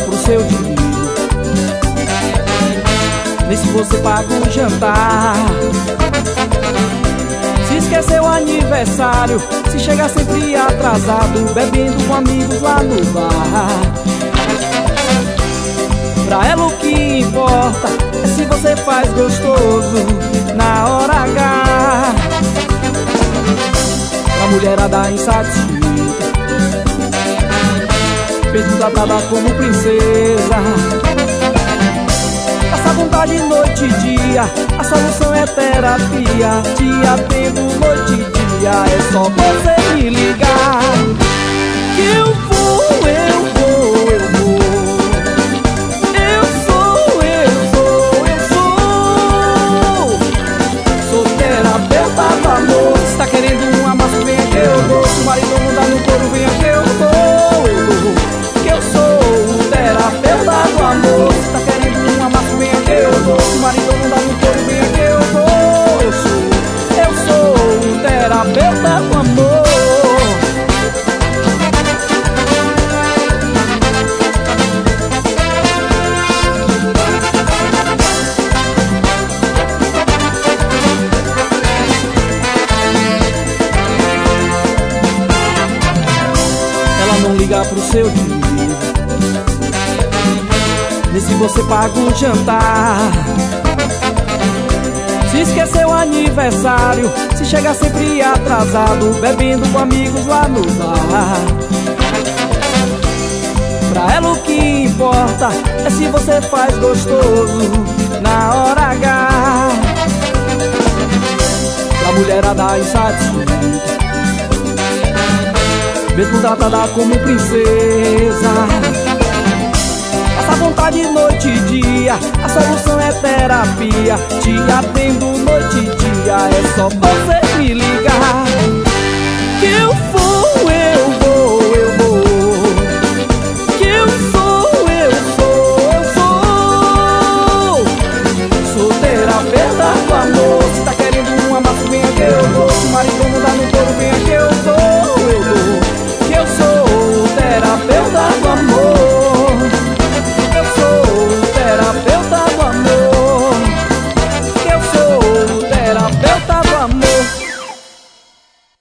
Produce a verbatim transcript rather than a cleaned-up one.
pro seu dinheiro, nem se você paga um jantar. Se esqueceu o aniversário, se chega sempre atrasado, bebendo com amigos lá no bar. Pra ela o que importa é se você faz gostoso na hora H. Pra mulherada insatisfeita, mesmo tratada como princesa, passa vontade noite e dia, a solução é terapia. Te atendo noite e dia, é só você me ligar que eu vou, eu vou, eu vou. Eu sou, eu sou, eu sou. Sou terapeuta do amor. Se tá querendo um amasso, vem aqui eu dou. Se o marido não dá no couro, vem aqui eu dou, eu dou. Que eu sou o terapeuta do amor. Se tá querendo um amasso, vem aqui eu dou. Se o marido não dá no couro, vem aqui eu dou. Eu sou, eu sou o terapeuta do amor. Não liga pro seu dinheiro, nem se você paga um jantar. Se esqueceu o aniversário, se chega sempre atrasado, bebendo com amigos lá no bar. Pra ela o que importa é se você faz gostoso na hora H. Pra mulherada insatisfeita, mesmo tratada como princesa, passa vontade noite e dia, a solução é terapia. Te atendo noite e dia, é só você me ligar